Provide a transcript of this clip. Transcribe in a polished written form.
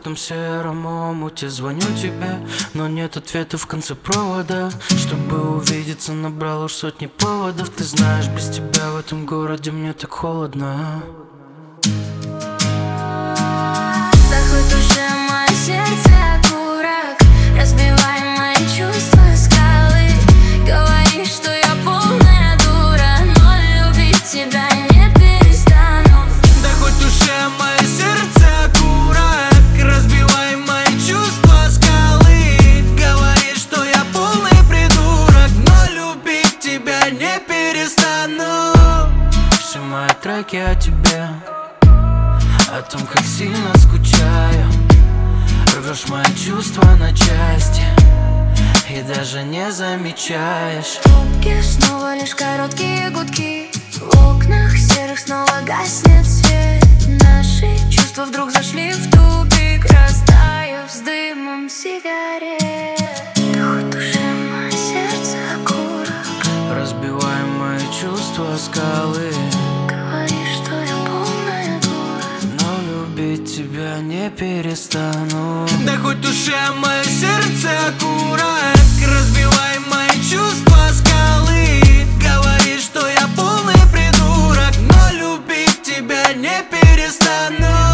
этом сером омуте. Звоню тебе, но нет ответа в конце провода. Чтобы увидеться, набрал уж сотни поводов. Ты знаешь, без тебя в этом городе мне так холодно. Да хоть уже мое сердце окурок, разбивай мои чувства скалы. Говоришь, что я полная дура, но любить тебя не перестану. Да хоть уже мое сердце окурок, разбивай мои чувства скалы. Говоришь, что я полный придурок, но любить тебя не перестану. Все мои треки о тебе, о том, как сильно скучаю. Рвешь мои чувства на части и даже не замечаешь. Трубки снова лишь короткие гудки, в окнах серых снова гаснет свет. Наши чувства вдруг зашли в тупик, растаяв с дымом сигарет. Да хоть уже мое сердце окурок, разбивай мои чувства скалы. говоришь, что я полная дура, но любить тебя не перестану. Да хоть уже мое сердце окурок, разбивай мои чувства скалы. Говоришь, что я полный придурок, но любить тебя не перестану.